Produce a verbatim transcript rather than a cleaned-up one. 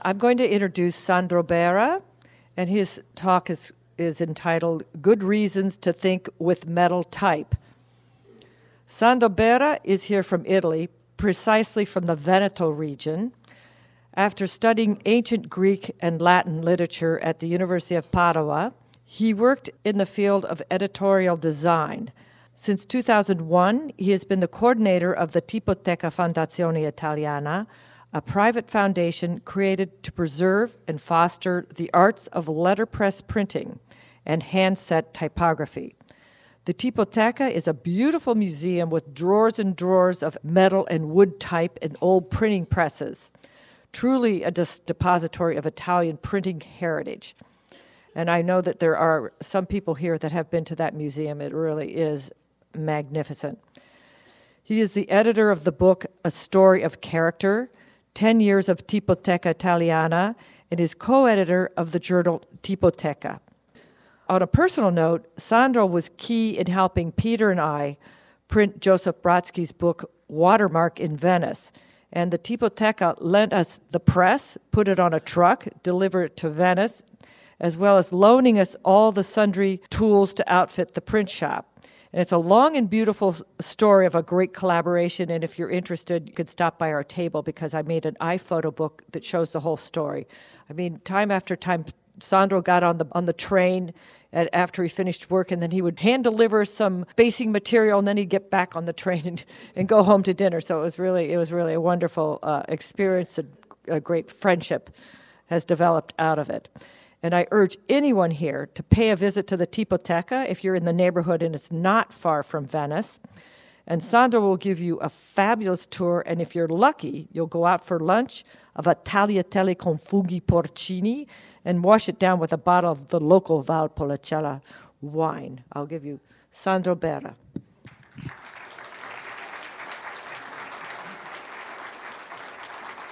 I'm going to introduce Sandro Berra, and his talk is, is entitled Good Reasons to Think with Metal Type. Sandro Berra is here from Italy, precisely from the Veneto region. After studying ancient Greek and Latin literature at the University of Padua, he worked in the field of editorial design. Since two thousand one, he has been the coordinator of the Tipoteca Fondazione Italiana, a private foundation created to preserve and foster the arts of letterpress printing and handset typography. The Tipoteca is a beautiful museum with drawers and drawers of metal and wood type and old printing presses. Truly a dis- depository of Italian printing heritage. And I know that there are some people here that have been to that museum. It really is magnificent. He is the editor of the book A Story of Character, ten years of Tipoteca Italiana, and is co-editor of the journal Tipoteca. On a personal note, Sandro was key in helping Peter and I print Joseph Brodsky's book Watermark in Venice, and the Tipoteca lent us the press, put it on a truck, delivered it to Venice, as well as loaning us all the sundry tools to outfit the print shop. And it's a long and beautiful story of a great collaboration, and if you're interested, you could stop by our table because I made an iPhoto book that shows the whole story. I mean, time after time, Sandro got on the on the train at, after he finished work, and then he would hand-deliver some basing material, and then he'd get back on the train and, and go home to dinner. So it was really, it was really a wonderful uh, experience, and a great friendship has developed out of it. And I urge anyone here to pay a visit to the Tipoteca if you're in the neighborhood and it's not far from Venice. And Sandro will give you a fabulous tour, and if you're lucky, you'll go out for lunch of a tagliatelle con funghi porcini and wash it down with a bottle of the local Valpolicella wine. I'll give you Sandro Berra.